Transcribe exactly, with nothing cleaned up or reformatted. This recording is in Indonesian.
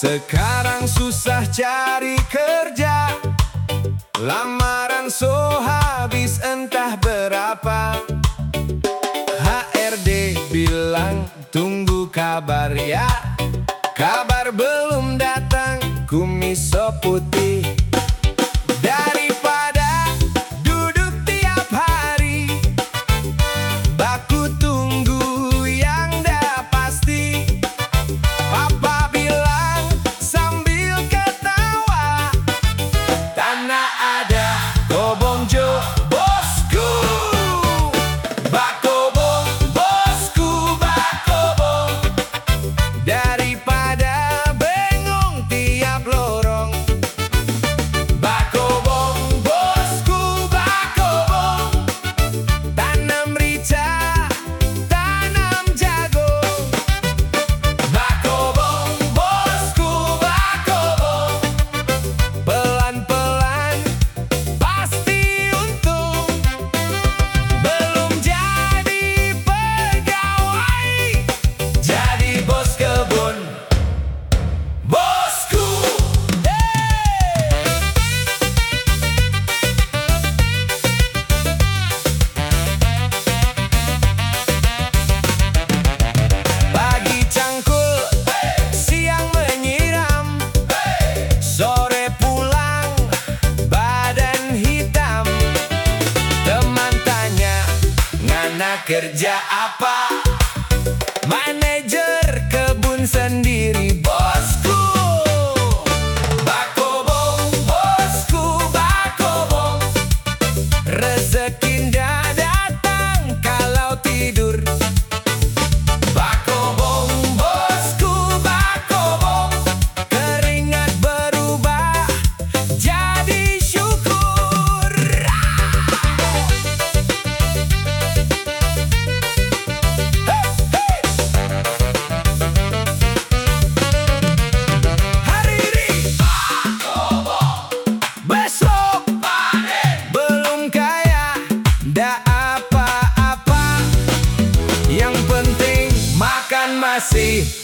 Sekarang susah cari kerja, lamaran so habis entah berapa. H R D bilang tunggu kabar ya, kabar belum datang, kumis so putih. Daripada duduk tiap hari, baku tunggu yang dah pasti. Papa bilang sambil ketawa, tanah ada kobong jo bosku. Bakobong bosku, bakobong. Daripada bengong tiap lorong, bakobong bosku, bakobong. Tanam rica, tanam jagung. Bakobong bosku, bakobong. Pelan-pelan pasti untung. Belum jadi pegawai, jadi bos kebun bosku. Pagi cangkul, siang menyiram, sore pulang badan hitam. Teman tanya, ngana kerja apa? Manajer kebun sendiri bosku. Bakobong bosku, bakobong. Rezeki ndak datang kalau tidur. Bakobong bosku, bakobong. Keringat berubah jadi syukur. Hari ini bakobong, besok panen. Belum kaya, ndak apa-apa. Yang penting makan masih